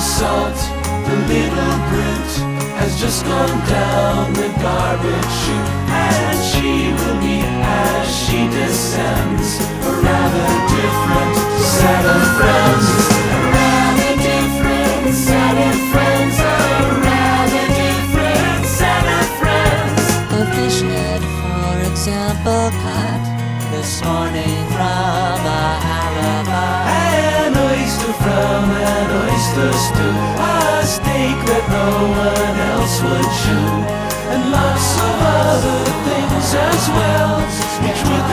salt, the little brute has just gone down the garbage chute, and she will meet as she descends a rather different set of friends. A rather different set of friends. A rather different set of friends. A fish head, for example, caught this morning from a alibi. An oyster from an oyster stew, a steak that no one else would chew, and lots of other things as well, which would